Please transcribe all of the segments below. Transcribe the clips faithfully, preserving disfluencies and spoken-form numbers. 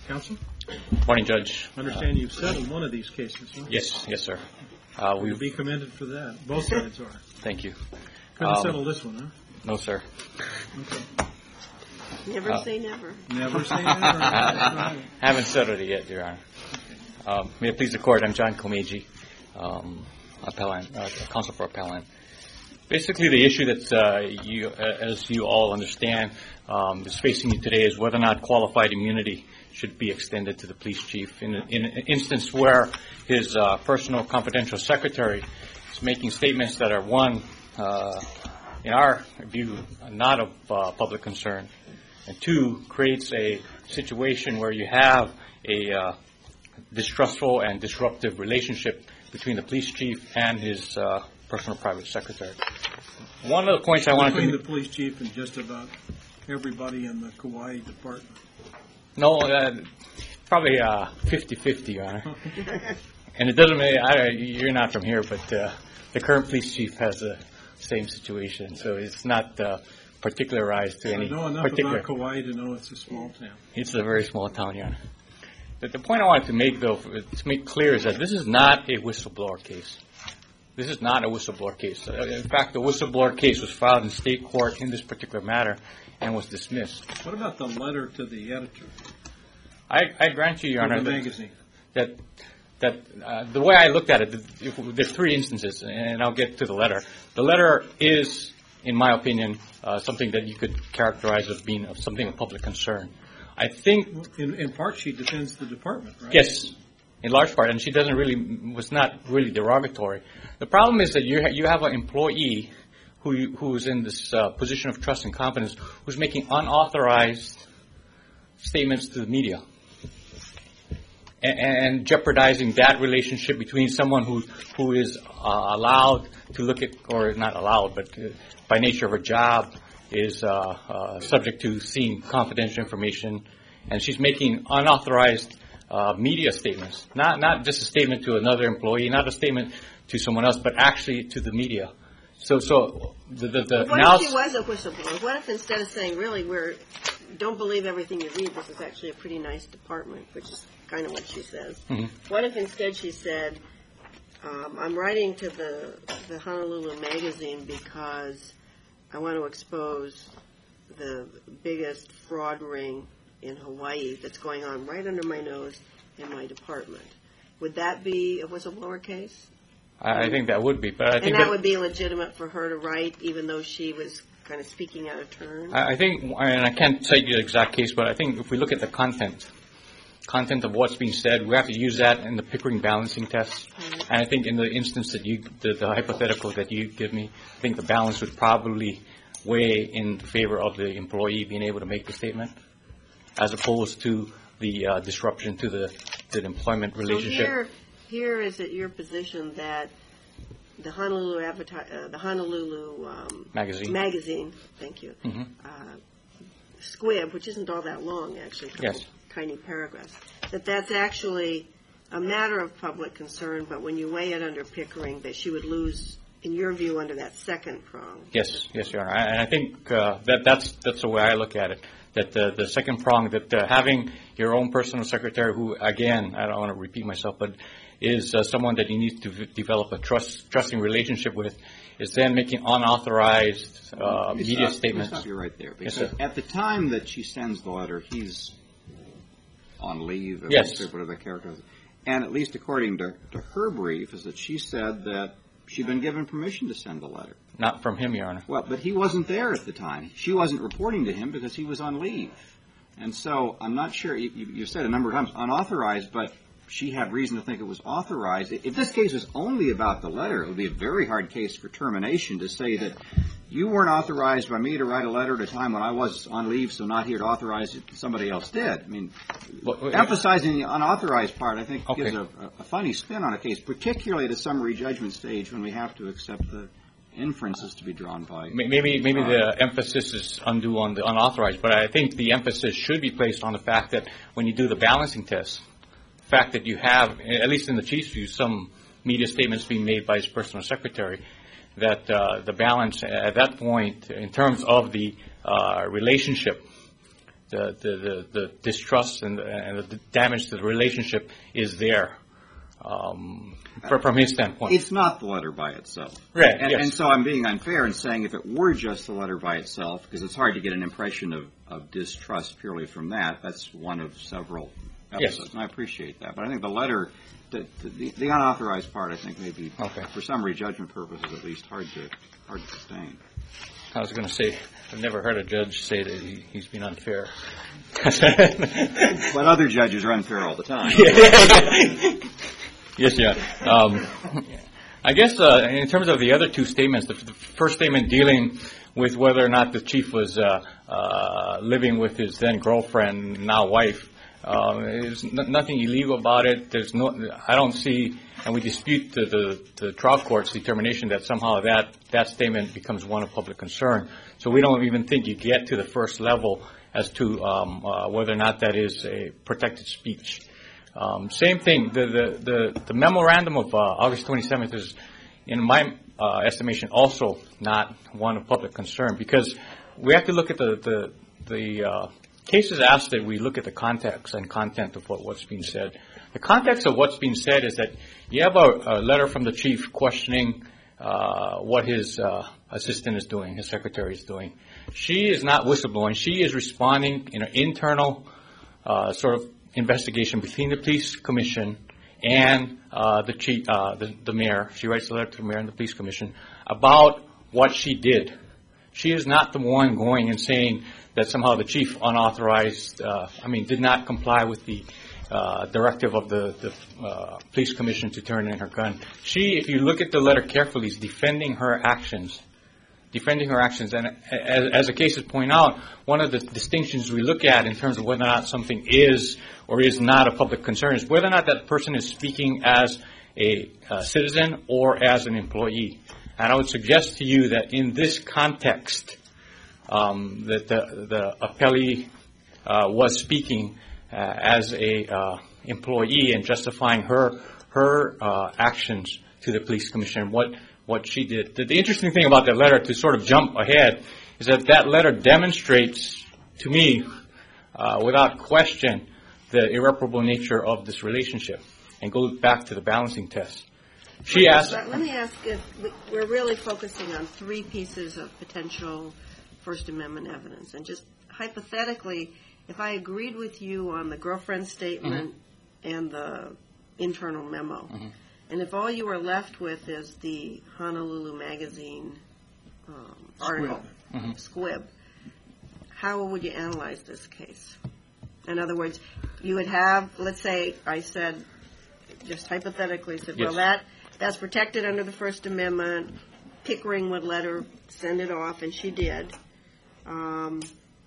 Counsel? Morning, Judge. I understand you've settled one of these cases, huh? Yes, yes, sir. Uh, You'll be commended for that. Both sides are. Thank you. Couldn't Um, settle this one, huh? No, sir. Okay. Never Uh, say never. Never say never. That's right. Haven't settled it yet, Your Honor. Um, may it please the Court, I'm John Komeiji, um, appellant, uh, counsel for appellant. Basically, the issue that uh, you, uh, as you all understand, um, is facing you today is whether or not qualified immunity should be extended to the police chief in, in an instance where his uh, personal confidential secretary is making statements that are, one, uh, in our view, not of uh, public concern, and two, creates a situation where you have a uh, distrustful and disruptive relationship between the police chief and his uh, personal private secretary. One of the points I wanted Between to... the police chief and just about everybody in the Kauai department. No, uh, probably uh, fifty-fifty, Your Honor. And it doesn't matter, I, you're not from here, but uh, the current police chief has the same situation, so it's not uh, particularized to I any know enough particular... about Kauai to know it's a small town. It's a very small town, Your Honor. But the point I wanted to make, though, to make clear, is that this is not a whistleblower case. This is not a whistleblower case. Uh, in fact, the whistleblower case was filed in state court in this particular matter and was dismissed. What about the letter to the editor I, I grant you, Your of Honor, the that magazine? that, that uh, the way I looked at it, if, there's three instances, and I'll get to the letter. The letter is, in my opinion, uh, something that you could characterize as being of something of public concern. I think... In, in part, she defends the department, right? Yes, in large part, and she doesn't really, was not really derogatory. The problem is that you ha- you have an employee who who is in this uh, position of trust and confidence who's making unauthorized statements to the media and, and jeopardizing that relationship between someone who who is uh, allowed to look at, or not allowed, but uh, by nature of her job is uh, uh, subject to seeing confidential information, and she's making unauthorized Uh, media statements, not not just a statement to another employee, not a statement to someone else, but actually to the media. So, so the the, the What now if she was a whistleblower? What if instead of saying, really, we're don't believe everything you read, this is actually a pretty nice department, which is kind of what she says. Mhm. What if instead she said, um, I'm writing to the, the Honolulu magazine because I want to expose the biggest fraud ring in Hawaii that's going on right under my nose in my department. Would that be a whistleblower case? I, I think that would be, but I And think that that, would be legitimate for her to write, even though she was kind of speaking out of turn? I, I think, and I can't cite you the exact case, but I think if we look at the content, content of what's being said, we have to use that in the Pickering balancing test. Mm-hmm. And I think in the instance that you, the, the hypothetical that you give me, I think the balance would probably weigh in favor of the employee being able to make the statement, as opposed to the uh, disruption to the, to the employment relationship. So here, here is it your position that the Honolulu adverti- uh, the Honolulu um, Magazine. magazine, thank you, Mhm. uh, squib, which isn't all that long actually, a couple Yes. tiny paragraphs, that that's actually a matter of public concern, but when you weigh it under Pickering, that she would lose, in your view, under that second prong. Yes, yes, Your Honor. And I think uh, that that's that's the way I look at it. That the, the second prong, that uh, having your own personal secretary, who again, I don't want to repeat myself, but is uh, someone that you need to v- develop a trust trusting relationship with, is then making unauthorized uh, Let me media stop, statements. Let me stop you right there. Yes, Because sir. at the time that she sends the letter, he's on leave. Or Yes. Whatever the character is. And at least according to, to her brief, is that she said that she'd been given permission to send the letter. Not from him, Your Honor. Well, but he wasn't there at the time. She wasn't reporting to him because he was on leave. And so I'm not sure, you, you said a number of times unauthorized, but she had reason to think it was authorized. If this case was only about the letter, it would be a very hard case for termination to say that you weren't authorized by me to write a letter at a time when I was on leave, so not here to authorize it, somebody else did. I mean, Well, emphasizing the unauthorized part, I think, Okay. gives a, a funny spin on a case, particularly at a summary judgment stage when we have to accept the inferences to be drawn by. Maybe maybe the emphasis is undue on the unauthorized, but I think the emphasis should be placed on the fact that when you do the balancing test, the fact that you have, at least in the chief's view, some media statements being made by his personal secretary, that uh, the balance at that point, in terms of the uh, relationship the the, the, the distrust and, and the damage to the relationship is there um, from, from his standpoint. It's not the letter by itself. Right, And, yes. and so I'm being unfair in saying if it were just the letter by itself, because it's hard to get an impression of, of distrust purely from that. That's one of several episodes, Yes. and I appreciate that. But I think the letter, the, the, the unauthorized part, I think maybe Okay. for summary judgment purposes at least hard to hard to sustain. I was going to say, I've never heard a judge say that he, he's been unfair. But other judges are unfair all the time. Yes, yeah. Um, I guess uh, in terms of the other two statements, the, the first statement dealing with whether or not the chief was uh, uh, living with his then girlfriend, now wife, uh, there's n- nothing illegal about it. There's no, I don't see, and we dispute the, the, the trial court's determination that somehow that, that statement becomes one of public concern. So we don't even think you get to the first level as to um, uh, whether or not that is a protected speech. Um, same thing, the, the, the, the memorandum of uh, August twenty-seventh is, in my uh, estimation, also not one of public concern, because we have to look at the, the, the uh, cases asked that we look at the context and content of what, what's being said. The context of what's being said is that you have a, a letter from the chief questioning uh, what his uh, assistant is doing, his secretary is doing. She is not whistleblowing. She is responding in an internal uh, sort of investigation between the police commission and uh, the chief, uh, the, the mayor. She writes a letter to the mayor and the police commission about what she did. She is not the one going and saying that somehow the chief unauthorized, uh, I mean, did not comply with the uh, directive of the, the uh, police commission to turn in her gun. She, if you look at the letter carefully, is defending her actions. Defending her actions. And as, as the cases point out, one of the distinctions we look at in terms of whether or not something is or is not a public concern is whether or not that person is speaking as a, a citizen or as an employee. And I would suggest to you that in this context, um, that the, the appellee uh, was speaking uh, as a uh, employee and justifying her her uh, actions to the police commission. What what she did. The, the interesting thing about that letter, to sort of jump ahead, is that that letter demonstrates to me, uh, without question, the irreparable nature of this relationship, and goes back to the balancing test. She asked. But let me ask if we- we're really focusing on three pieces of potential First Amendment evidence, and just hypothetically, if I agreed with you on the girlfriend statement mm-hmm. and the internal memo. Mm-hmm. And if all you were left with is the Honolulu Magazine um, article, Mm-hmm. Squib, how would you analyze this case? In other words, you would have, let's say I said, just hypothetically said, yes. well, that that's protected under the First Amendment. Pickering would let her send it off, and she did. Um,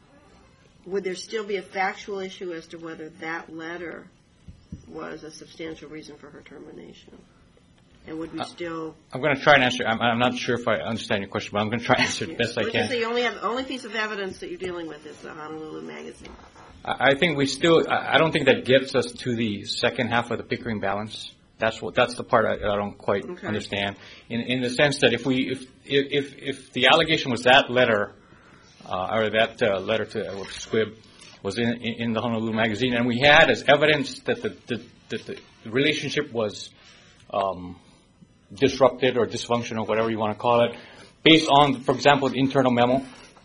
would there still be a factual issue as to whether that letter was a substantial reason for her termination? And would we still... I'm going to try and answer. I'm, I'm not sure if I understand your question, but I'm going to try and answer it best I Let's can. just say you only have, the only piece of evidence that you're dealing with is the Honolulu Magazine. I I think we still, I I don't think that gets us to the second half of the Pickering balance. That's what, that's the part I, I don't quite Okay. understand. In, in the sense that if we, if, if, if the allegation was that letter, uh, or that uh, letter to uh, Squib was in, in the Honolulu Magazine, and we had as evidence that the, the, that the relationship was, um, disrupted or dysfunctional, whatever you want to call it, based on, for example, the internal memo,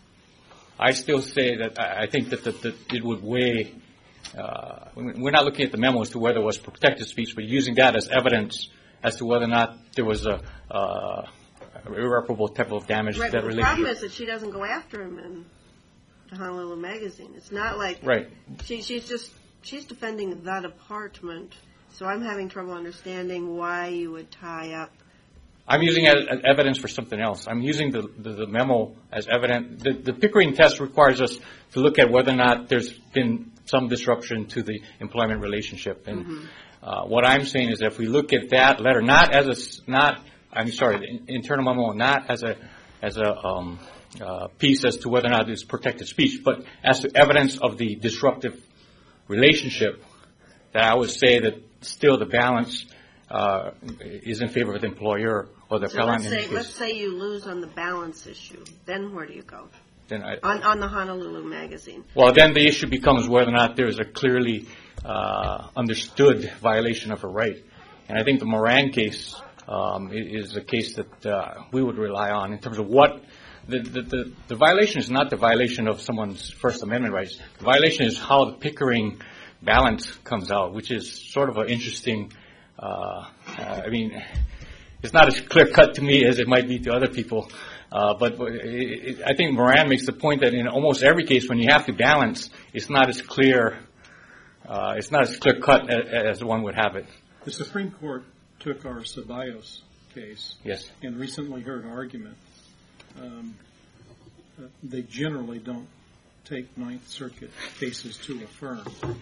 I still say that I think that, that, that it would weigh, uh, we're not looking at the memo as to whether it was protected speech, but using that as evidence as to whether or not there was a, uh, irreparable type of damage Right, to that but the relationship. problem is that she doesn't go after him in the Honolulu Magazine. It's not like... Right. She, she's just, she's defending that apartment. So I'm having trouble understanding why you would tie up. I'm using it as evidence for something else. I'm using the, the, the memo as evidence. The, the Pickering test requires us to look at whether or not there's been some disruption to the employment relationship. And mm-hmm. uh, what I'm saying is that if we look at that letter, not as a, not, I'm sorry, the internal memo, not as a, as a um, uh, piece as to whether or not it's protected speech, but as to evidence of the disruptive relationship, that I would say that still the balance uh, is in favor of the employer or the So appellant let's in say, this case. let's say you lose on the balance issue. Then where do you go? then I, On, on the Honolulu Magazine. well, then the issue becomes whether or not there is a clearly uh, understood violation of a right. And I think the Moran case um, i- is a case that uh, we would rely on in terms of what the, the, the, the violation is not the violation of someone's First Amendment rights. The violation is how the Pickering balance comes out, which is sort of an interesting, uh, uh, I mean, it's not as clear cut to me as it might be to other people. Uh, but it, it, I think Moran makes the point that in almost every case when you have to balance, it's not as clear, uh, it's not as clear cut as, as one would have it. The Supreme Court took our Ceballos case Yes. and recently heard an argument. Um, uh, they generally don't take Ninth Circuit cases to affirm.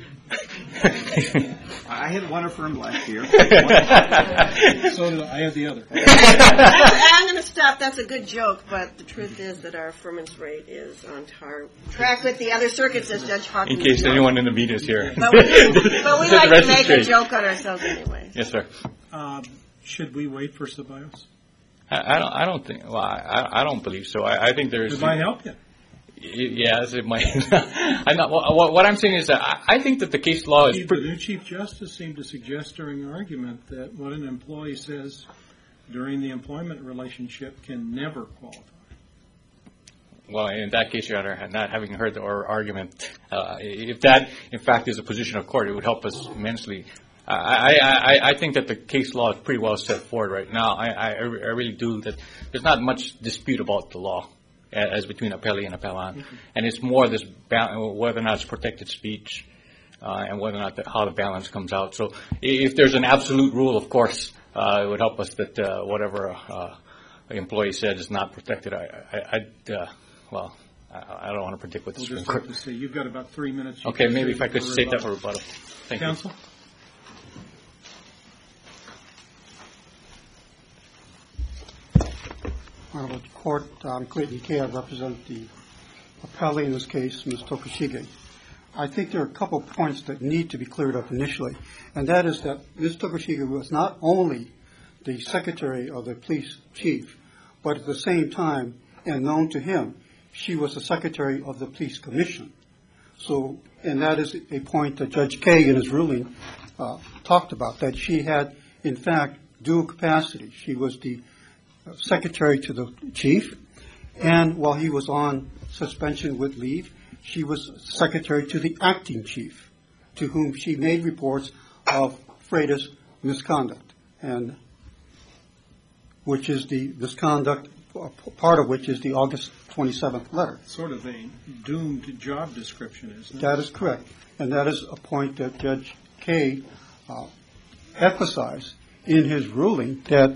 I had one affirmed last year. So did I. I have the other. I'm going to stop. That's a good joke, but the truth is that our affirmance rate is on tar- track with the other circuits, as Judge Hawkins In case knows. anyone in the media is here. But we, but we The like rest to is make a straight. joke on ourselves anyway. Yes, sir. Um, should we wait for Ceballos? I, I don't. I don't think. Well, I, I don't believe so. I, I think there's. It might help you. Yes, it might. I'm not. What, what I'm saying is that I, I think that the case law is The pretty. new Chief Justice seemed to suggest during the argument that what an employee says during the employment relationship can never qualify. Well, in that case, Your Honor, not having heard the or argument, uh, if that, in fact, is a position of court, it would help us immensely. I, I, I, I think that the case law is pretty well set forward right now. I, I, I really do. That there's not much dispute about the law as between appellee and appellant, mm-hmm. and it's more this ba- whether or not it's protected speech uh, and whether or not the, how the balance comes out. So, if there's an absolute rule, of course, uh, it would help us that uh, whatever uh, an employee said is not protected. I, I, I'd, uh, well, I, I don't want to predict what the We'll Supreme just have Court. to see. You've got about three minutes. You Okay, can maybe save if I could for save that for rebuttal. rebuttal. Thank Counsel? Honorable Court, I'm Clayton Kay. I represent the appellee in this case, Miz Tokushige. I think there are a couple of points that need to be cleared up initially, and that is that Miz Tokushige was not only the secretary of the police chief, but at the same time, and known to him, she was the secretary of the police commission. So, and that is a point that Judge Kay in his ruling uh, talked about, that she had, in fact, dual capacity. She was the secretary to the chief, and while he was on suspension with leave, she was secretary to the acting chief, to whom she made reports of Freitas misconduct, and which is the misconduct, part of which is the August twenty-seventh letter. Sort of a doomed job description, isn't it? That is correct, and that is a point that Judge Kay uh, emphasized in his ruling, that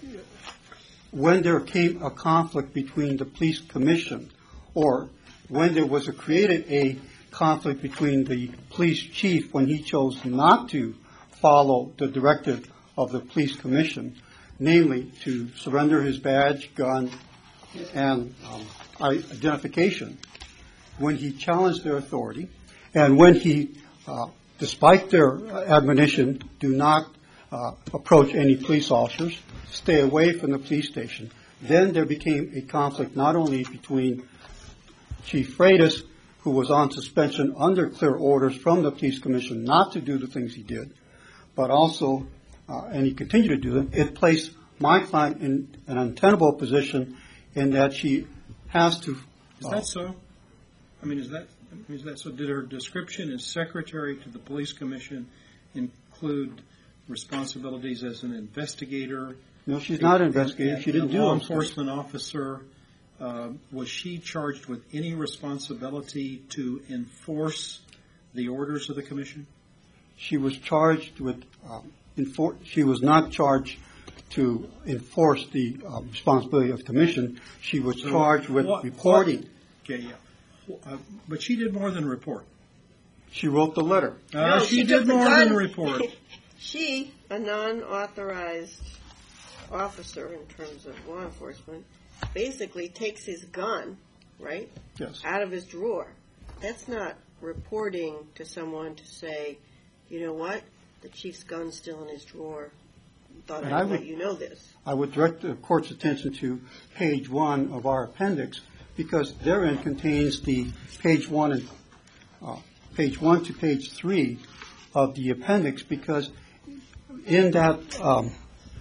when there came a conflict between the police commission, or when there was a, created a conflict between the police chief when he chose not to follow the directive of the police commission, namely to surrender his badge, gun, and um, identification, when he challenged their authority, and when he, uh, despite their admonition, do not uh, approach any police officers, stay away from the police station, then there became a conflict not only between Chief Freitas, who was on suspension under clear orders from the police commission not to do the things he did, but also, uh, and he continued to do them, it placed my client in an untenable position in that she has to... Is that so? I mean, is that is that so? Did her description as secretary to the police commission include responsibilities as an investigator? No, she's not an investigator. She didn't do law those enforcement officer. Uh, was she charged with any responsibility to enforce the orders of the commission? She was charged with, um, enfor- she was not charged to enforce the uh, responsibility of the commission. She was So charged with what- reporting. what- Okay, yeah. Uh, but she did more than report. She wrote the letter. Uh, No, she, she did took the more gun. than report. She, a non-authorized officer in terms of law enforcement, basically takes his gun, right, Yes. out of his drawer. That's not reporting to someone to say, you know what, the chief's gun's still in his drawer. Thought And I'd I let would- you know this. I would direct the court's attention to page one of our appendix, because therein contains the page one and uh, page one to page three of the appendix, because in that um,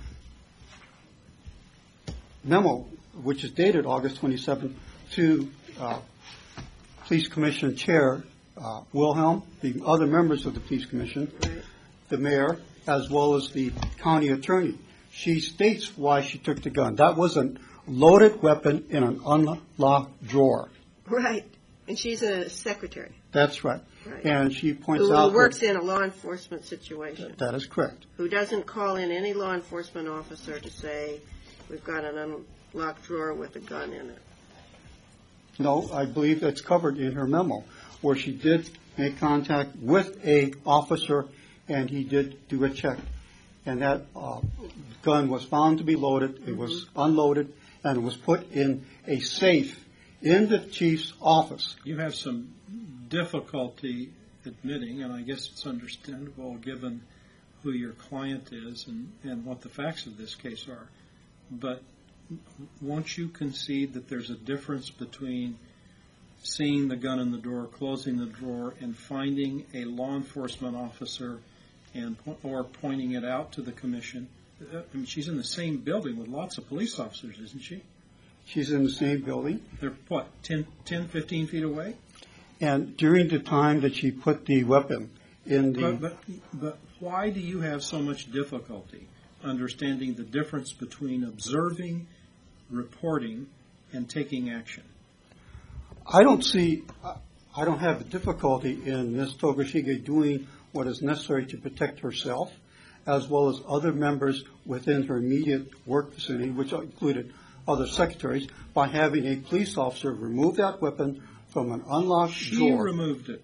memo, which is dated August twenty-seventh, to uh, Police Commission Chair uh, Wilhelm, the other members of the Police Commission, Right. the mayor, as well as the county attorney, she states why she took the gun. That was a loaded weapon in an unlocked drawer. Right. And she's a secretary. That's right. Right. And she points Who out works that, in a law enforcement situation. that is correct. Who doesn't call in any law enforcement officer to say, we've got an unlocked drawer with a gun in it. No, I believe that's covered in her memo, where she did make contact with a officer, and he did do a check. And that uh, gun was found to be loaded, it was unloaded, and it was put in a safe in the chief's office. You have some difficulty admitting, and I guess it's understandable given who your client is and, and what the facts of this case are. But won't you concede that there's a difference between seeing the gun in the drawer, closing the drawer, and finding a law enforcement officer and or pointing it out to the commission? I mean, she's in the same building with lots of police officers, isn't she? She's in the same building. They're, what, ten, ten, fifteen feet away? And during the time that she put the weapon in the... But, but, but why do you have so much difficulty understanding the difference between observing, reporting, and taking action? I don't see, I don't have a difficulty in Miz Tokushige doing what is necessary to protect herself, as well as other members within her immediate work vicinity, which included other secretaries, by having a police officer remove that weapon from an unlocked She drawer. removed it.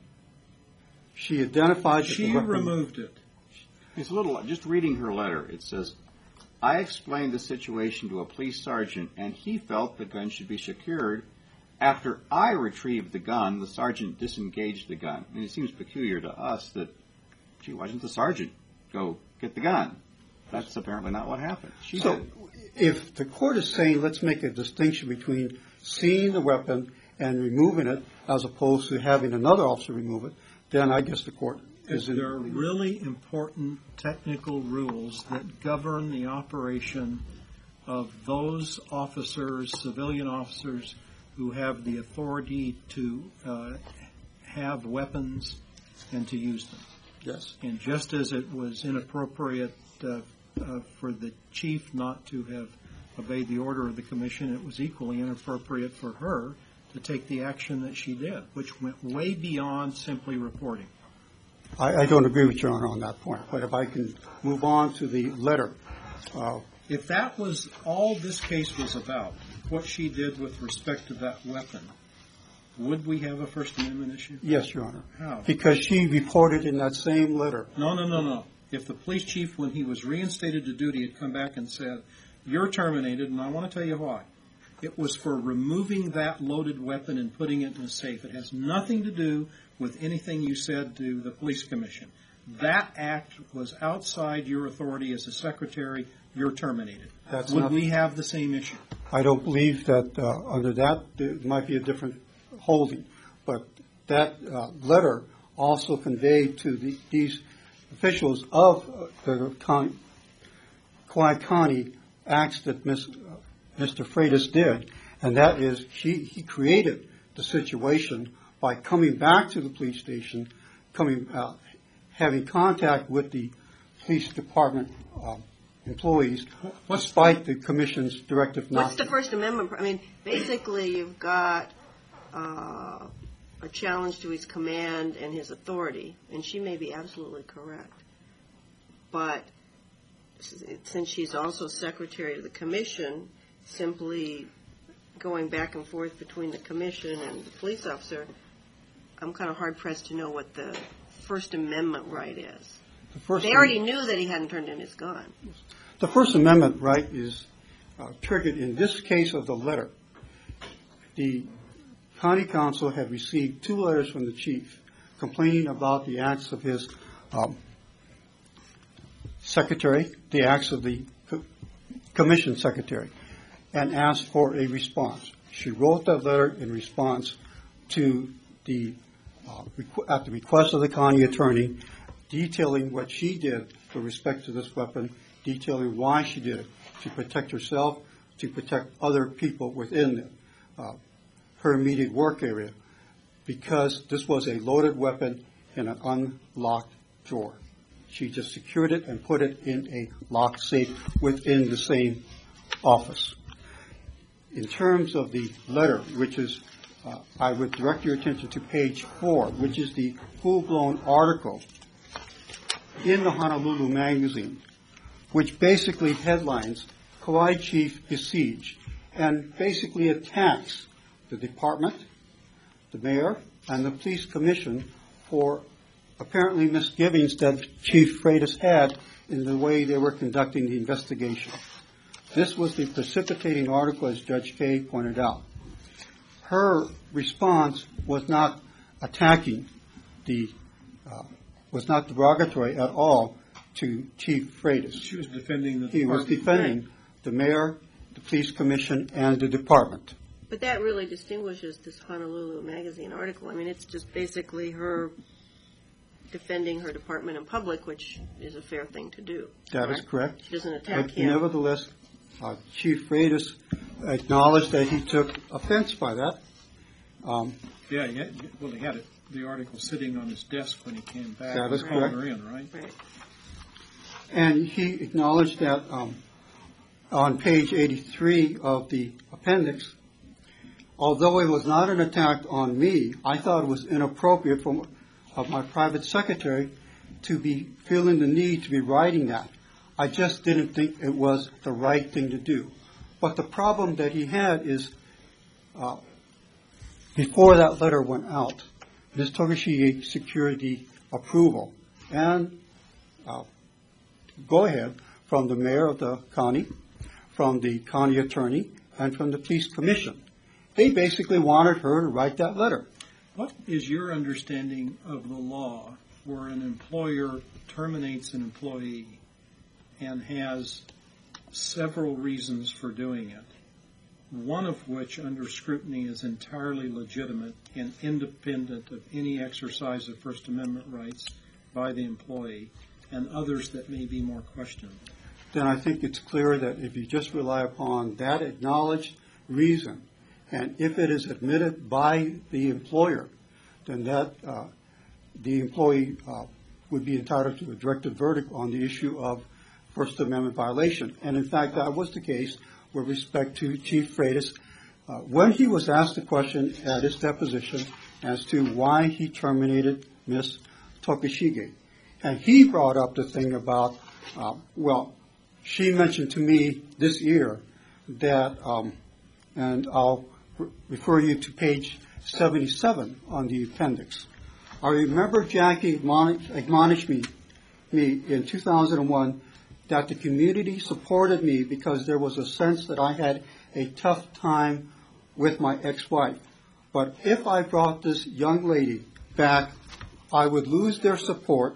She identified that She the weapon... removed it. It's a little, just reading her letter, it says, I explained the situation to a police sergeant, and he felt the gun should be secured. After I retrieved the gun, the sergeant disengaged the gun. I mean, it seems peculiar to us that, gee, why didn't the sergeant go get the gun? That's apparently not what happened. She So, did. if the court is saying, let's make a distinction between seeing the weapon and removing it, as opposed to having another officer remove it, then I guess the court is in... There are really important technical rules that govern the operation of those officers, civilian officers, who have the authority to uh, have weapons and to use them. Yes. And just as it was inappropriate uh, uh, for the chief not to have obeyed the order of the commission, it was equally inappropriate for her to take the action that she did, which went way beyond simply reporting. I, I don't agree with Your Honor on that point, but if I can move on to the letter. Uh, If that was all this case was about, what she did with respect to that weapon, would we have a First Amendment issue? yes, Your Honor. How? Because she reported in that same letter. No, no, no, no. If the police chief, when he was reinstated to duty, had come back and said, you're terminated, and I want to tell you why. It was for removing that loaded weapon and putting it in a safe. It has nothing to do with anything you said to the police commission. That act was outside your authority as a secretary. You're terminated. That's Would not- we have the same issue? I don't believe that uh, under that there might be a different holding, but that uh, letter also conveyed to the, these officials of uh, the Con- Kauai County acts that Miz, uh, Mister Freitas did, and that is he, he created the situation by coming back to the police station, coming uh, having contact with the police department um, employees, What's despite the commission's directive not What's the First Amendment? I mean, basically, you've got uh, a challenge to his command and his authority, and she may be absolutely correct. But since she's also secretary of the commission, simply going back and forth between the commission and the police officer, I'm kind of hard-pressed to know what the First Amendment right is. The First They already knew that he hadn't turned in his gun. The First Amendment right is uh, triggered in this case of the letter. The county council had received two letters from the chief complaining about the acts of his um, secretary, the acts of the co- commission secretary, and asked for a response. She wrote that letter in response to the, uh, requ- at the request of the county attorney, detailing what she did with respect to this weapon, detailing why she did it, to protect herself, to protect other people within uh, her immediate work area, because this was a loaded weapon in an unlocked drawer. She just secured it and put it in a locked safe within the same office. In terms of the letter, which is, uh, I would direct your attention to page four, which is the full-blown article in the Honolulu Magazine, which basically headlines Kauai Chief Besieged and basically attacks the department, the mayor, and the police commission for apparently misgivings that Chief Freitas had in the way they were conducting the investigation. This was the precipitating article, as Judge Kaye pointed out. Her response was not attacking the, uh, was not derogatory at all to Chief Freitas. She was defending the He was department. defending the mayor, the police commission, and the department. But that really distinguishes this Honolulu Magazine article. I mean, it's just basically her defending her department in public, which is a fair thing to do. That is correct. She doesn't attack But him. nevertheless, uh, Chief Freitas acknowledged that he took offense by that. Um, Yeah, he had, well, he had it, the article sitting on his desk when he came back. That is and called correct. her in, right? Right. And he acknowledged that um, on page eighty-three of the appendix, although it was not an attack on me, I thought it was inappropriate from of my private secretary to be feeling the need to be writing that. I just didn't think it was the right thing to do. But the problem that he had is, uh, before that letter went out, Miz Tokushige secured the approval and uh, go ahead from the mayor of the county, from the county attorney, and from the police commission. They basically wanted her to write that letter. What is your understanding of the law where an employer terminates an employee and has several reasons for doing it, one of which under scrutiny is entirely legitimate and independent of any exercise of First Amendment rights by the employee, and others that may be more questioned? Then I think it's clear that if you just rely upon that acknowledged reason, and if it is admitted by the employer, then that uh, the employee uh, would be entitled to a directed verdict on the issue of First Amendment violation. And in fact, that was the case with respect to Chief Freitas. Uh, when he was asked the question at his deposition as to why he terminated Miz Tokushige, and he brought up the thing about, uh, well, she mentioned to me this year that, um, and I'll re- refer you to page seventy-seven on the appendix. I remember Jackie admonish, admonished me, me in two thousand one that the community supported me because there was a sense that I had a tough time with my ex-wife. But if I brought this young lady back, I would lose their support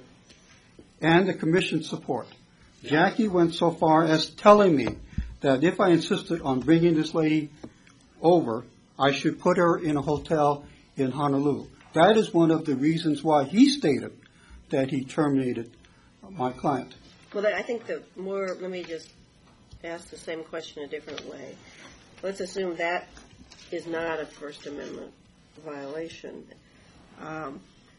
and the commission's support. Jackie went so far as telling me that if I insisted on bringing this lady over, I should put her in a hotel in Honolulu. That is one of the reasons why he stated that he terminated my client. Well, I think the more, let me just ask the same question a different way. Let's assume that is not a First Amendment violation. Um,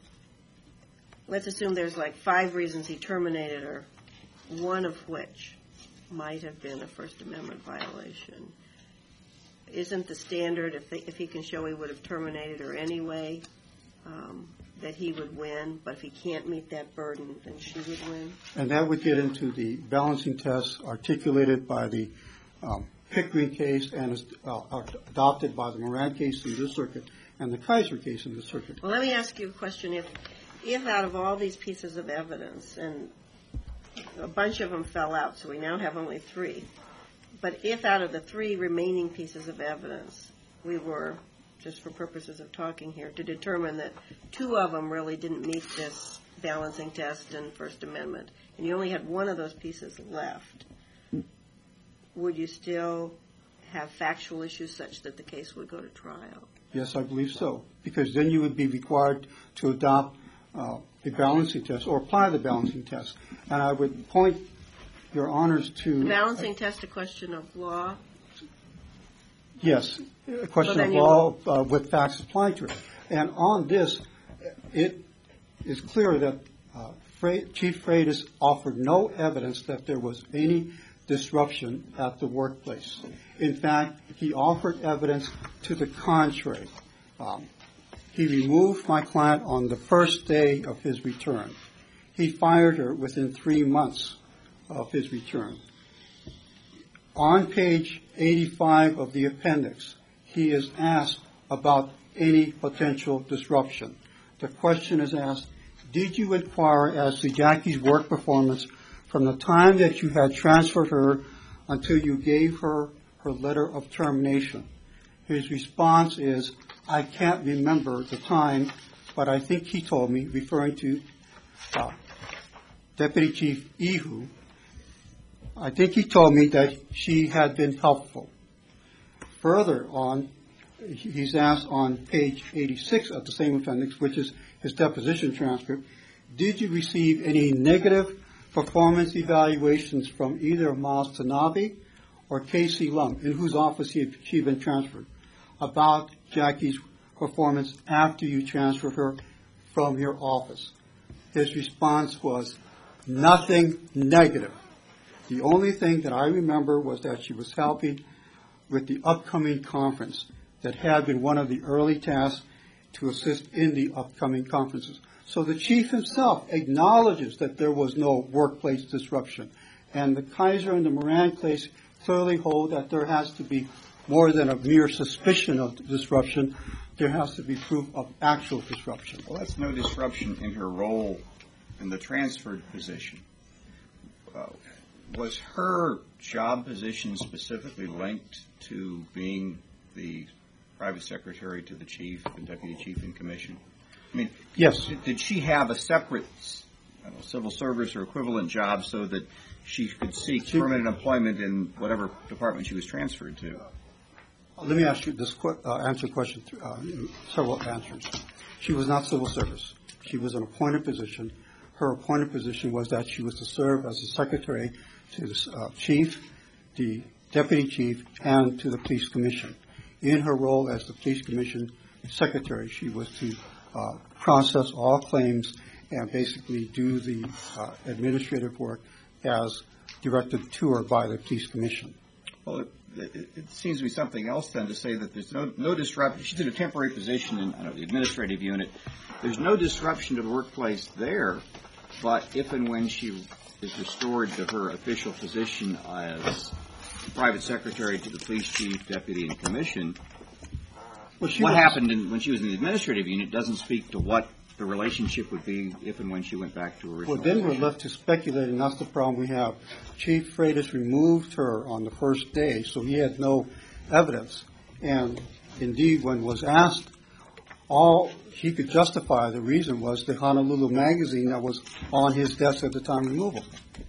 let's assume there's like five reasons he terminated her, one of which might have been a First Amendment violation. Isn't the standard, if, they, if he can show he would have terminated her anyway, um, that he would win, but if he can't meet that burden, then she would win? And that would get into the balancing tests articulated by the um, Pickering case and is uh, adopted by the Moran case in this circuit and the Kaiser case in this circuit. Well, let me ask you a question. If, if out of all these pieces of evidence, and a bunch of them fell out, so we now have only three, but if out of the three remaining pieces of evidence, we were, just for purposes of talking here, to determine that two of them really didn't meet this balancing test and First Amendment, and you only had one of those pieces left, would you still have factual issues such that the case would go to trial? Yes, I believe so, because then you would be required to adopt uh, the balancing test or apply the balancing test. And I would point your honors to... The balancing test, a question of law? Yes, a question Well, of then you- law uh, with facts applied to it. And on this, it is clear that uh, Fre- Chief Freitas offered no evidence that there was any disruption at the workplace. In fact, he offered evidence to the contrary. Um, he removed my client on the first day of his return. He fired her within three months of his return. On page eighty-five of the appendix, he is asked about any potential disruption. The question is asked, did you inquire as to Jackie's work performance from the time that you had transferred her until you gave her her letter of termination? His response is, I can't remember the time, but I think he told me, referring to uh, Deputy Chief Ihu, I think he told me that she had been helpful. Further on, he's asked on page eighty-six of the same appendix, which is his deposition transcript, did you receive any negative performance evaluations from either Miles Tanabe or Casey Lum, in whose office he had, she had been transferred, about Jackie's performance after you transferred her from your office? His response was, nothing negative. The only thing that I remember was that she was helping with the upcoming conference that had been one of the early tasks to assist in the upcoming conferences. So the chief himself acknowledges that there was no workplace disruption. And the Kaiser and the Moran case clearly hold that there has to be more than a mere suspicion of disruption. There has to be proof of actual disruption. Well, that's no disruption in her role in the transferred position. Uh, was her job position specifically linked to being the private secretary to the chief and deputy chief in commission? I mean, yes. Did, did she have a separate I don't know, civil service or equivalent job so that she could seek She, permanent employment in whatever department she was transferred to? Let me ask you this, uh, answer the question, uh, in several answers. She was not civil service. She was an appointed position. Her appointed position was that she was to serve as the secretary to the uh, chief, the deputy chief, and to the police commission. In her role as the police commission secretary, she was to uh, process all claims and basically do the uh, administrative work as directed to her by the police commission. Well, it, it, it seems to be something else then to say that there's no, no disruption. She's in a temporary position in I don't know, the administrative unit. There's no disruption to the workplace there, but if and when she is restored to her official position as private secretary to the police chief, deputy, and commission, Well, she what was, happened in, when she was in the administrative unit doesn't speak to what the relationship would be if and when she went back to her original Well, then position. we're left to speculate, and that's the problem we have. Chief Freitas removed her on the first day, so he had no evidence. And indeed, when was asked, all he could justify the reason was the Honolulu magazine that was on his desk at the time of removal.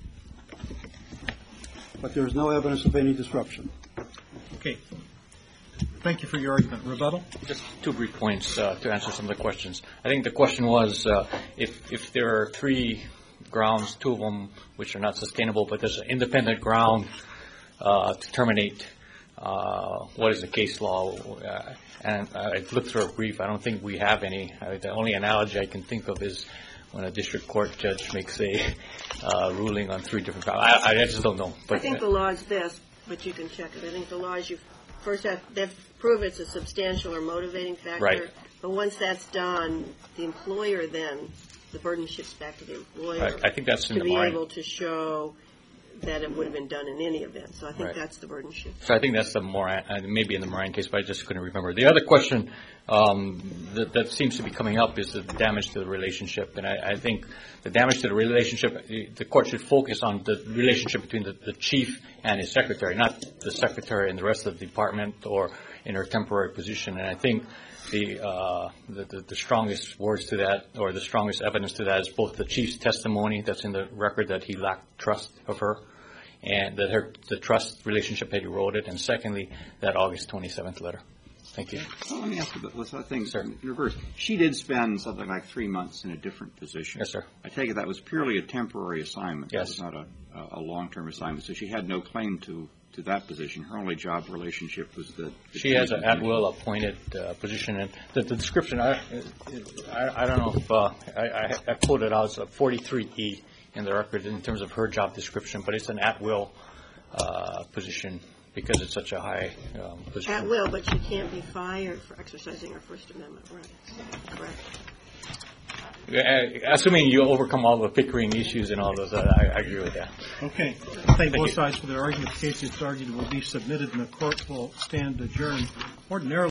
But there is no evidence of any disruption. Okay. Thank you for your argument. Rebuttal? Just two brief points uh, to answer some of the questions. I think the question was uh, if if there are three grounds, two of them which are not sustainable, but there's an independent ground uh, to terminate, uh, what is the case law? Uh, and I looked through a brief. I don't think we have any. Uh, the only analogy I can think of is when a district court judge makes a uh, ruling on three different grounds. I, I just don't know. But I think the law is this, but you can check it. I think the law is you first have to prove it's a substantial or motivating factor. Right. But once that's done, the employer then, the burden shifts back to the employer. I, I think that's in to the be Moran. able to show that it would have been done in any event. So I think Right. that's the burden shift. So I think that's the Moran, uh, maybe in the Moran case, but I just couldn't remember. The other question um, that, that seems to be coming up is the damage to the relationship. And I, I think the damage to the relationship, the, the court should focus on the relationship between the, the chief and his secretary, not the secretary and the rest of the department or in her temporary position. And I think the, uh, the, the, the strongest words to that, or the strongest evidence to that, is both the chief's testimony that's in the record that he lacked trust of her, and that her the trust relationship had eroded, and secondly, that August twenty-seventh letter. Thank you. Well, let me ask you about let's let things Sir. in reverse. She did spend something like three months in a different position. Yes, sir. I take it that was purely a temporary assignment. Yes. That was not a, a long-term assignment. So she had no claim to, to that position. Her only job relationship was the. the She has an at-will appointed uh, position, and the, the description. I, I I don't know if uh, I, I I quoted out as a forty-three E in the record in terms of her job description, but it's an at-will uh, position because it's such a high um, position. At will, but she can't be fired for exercising her First Amendment rights. Correct. Uh, Assuming you overcome all the Pickering issues and all those, uh, I, I agree with that. Okay. Thank Thank both you. sides for their argument. The case is argued will be submitted and the court will stand adjourned. Ordinarily,